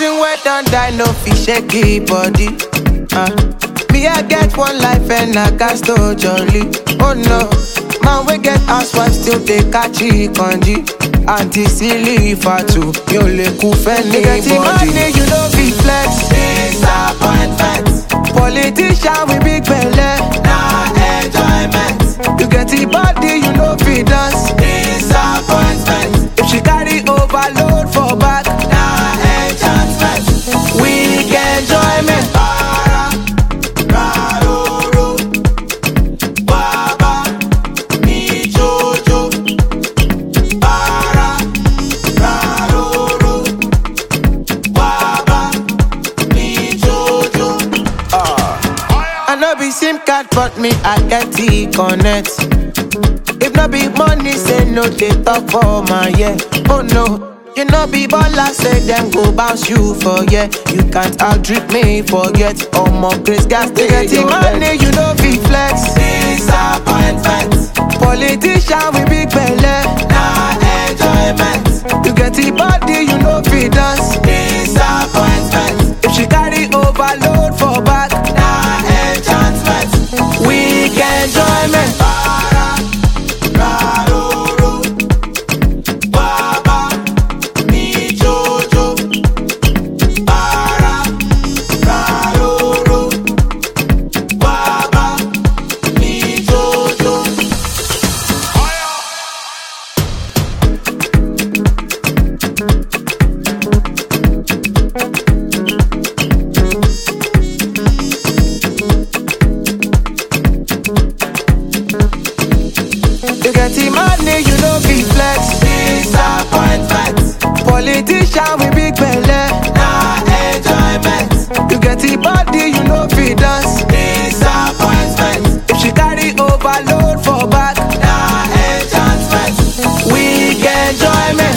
Person wey don die no fit shake e body. Me I get one life and I got so jolly. Oh no, man we get housewife still dey catch e kanji. Auntie silly fatu, mi ò lè kú fẹ́nibody. Nigga money you no fit flex. Disappointment. Politician we big belle. Na enjoyment. You get the body you no fit dance. Disappointment. If she carry overload for back. Na enchantment. Weak enjoyment. SIM card but me I get T-Connect. If no be money say no they talk for my yeah. Oh no, you know be baller say them go bounce you for yeah. You can't out-drip me forget. All more grace gas they get the money you know be flex. Disappointment. Politician we big belle. Na enjoyment. You get the body you know be dance. Disappointment. If she carry overload for back. Na enchantment. Weak enjoyment. Politician we big belle. Na enjoyment. You get the body you know fit dance. Disappointment. If she carry overload for back. Na enchantment. Weak enjoyment.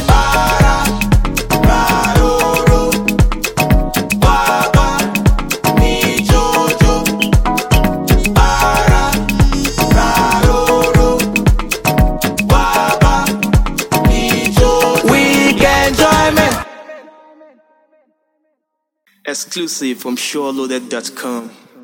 Exclusive from SureLoaded.com.